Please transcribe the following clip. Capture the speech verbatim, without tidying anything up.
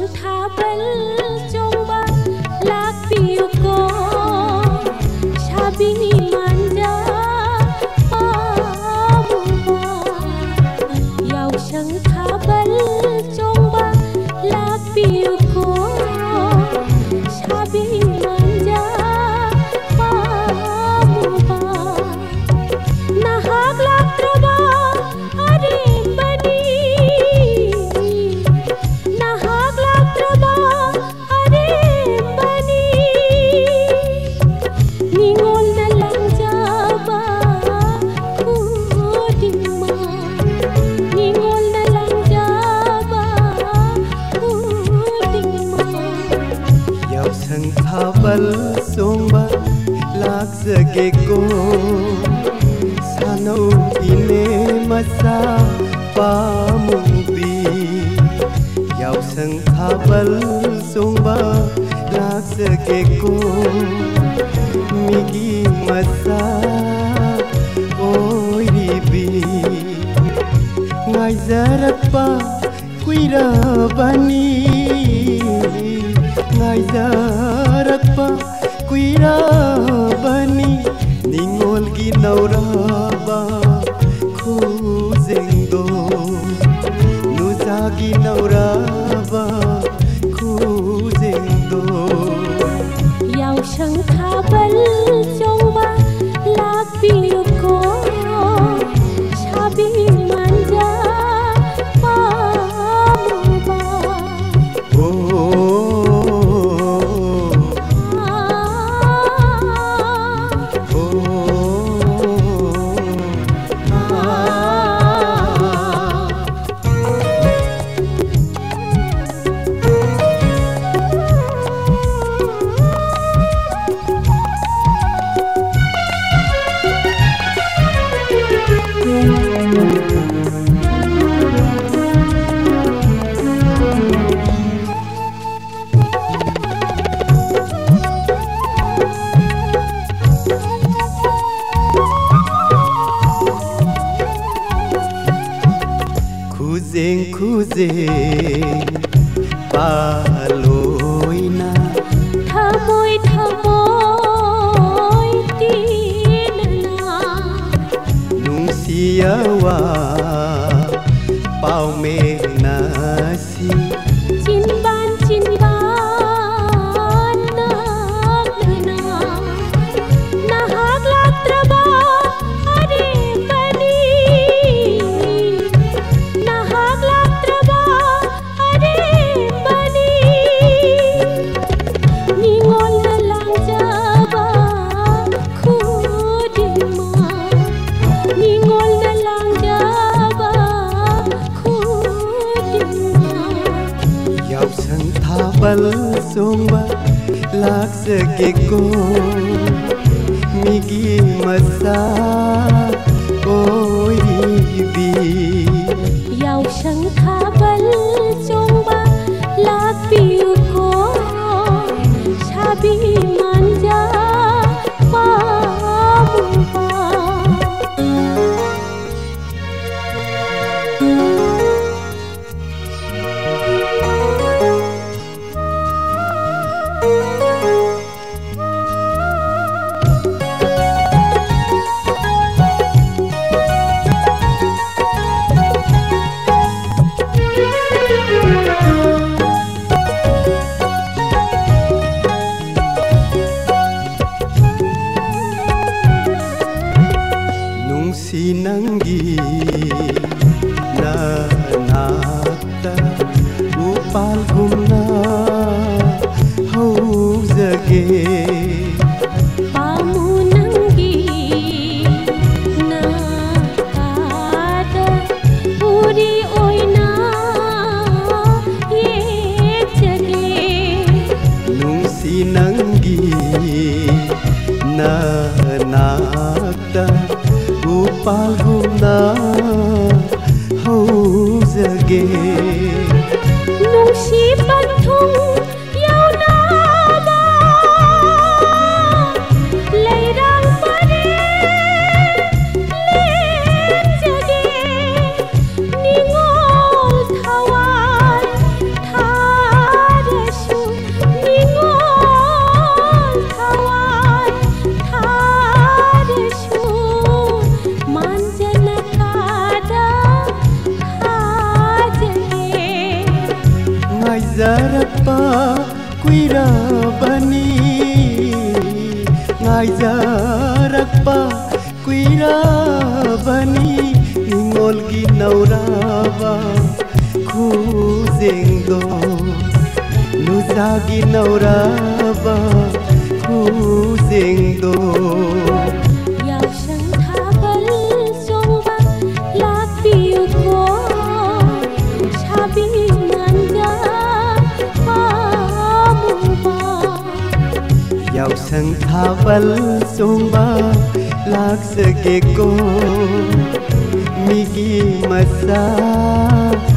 थाबल चोंबा लापियो को शाबी मांजा पामुबा यावशं थाबल चोंबा लापियो को शाबी मांजा पामुबा नाहाग लात्रबा अरे बनी नाहाग लात्रबा अरे बनी निंगोल na lang jaba kudima निंगोल na lang jaba kudima यावशं थाबल चोंबा लाग सके को सानो इने मसा पामुबी यावशं थाबल चोंबा लाग सके को मिगी मसा ओइबी ngaizarapa kuirabani ngaizarapa kuirabani ningol gi nauraba khuzengdo nuzagi nauraba khuzengdo यावशं थाबल चोंबा लापियो को शाबी मांजा पामुबा ओ khuzeng khuzeng paloina thamoy thamoy tinna nungsiawa paume nasi chinban chinban nagna nahag latraba are bani nahag latraba are bani ningol na lang jaba khudima ningol na lang jaba khudima यावशं थाबल चोंबा लाग सके को मिगी मसा ओइबी यावशं थाबल चोंबा लापियो को शाबी मांजा पामुबा nungsi nanggi na nakta upal gumna hauzage pamu nanggi na kada puri oina ye jage nungsi nanggi na nakta upal gumna hauzage nungsi pathung yauna ba leirang pare le jage ningol thawai tha ngaijarapa kuirabani ngaijarapa kuirabani ingolgi nauraba khuzengdo nuzagi nauraba khuzengdo yausang thabal songba lapiu ko shabi manja pamuba yausang thabal songba laksage ko migi masa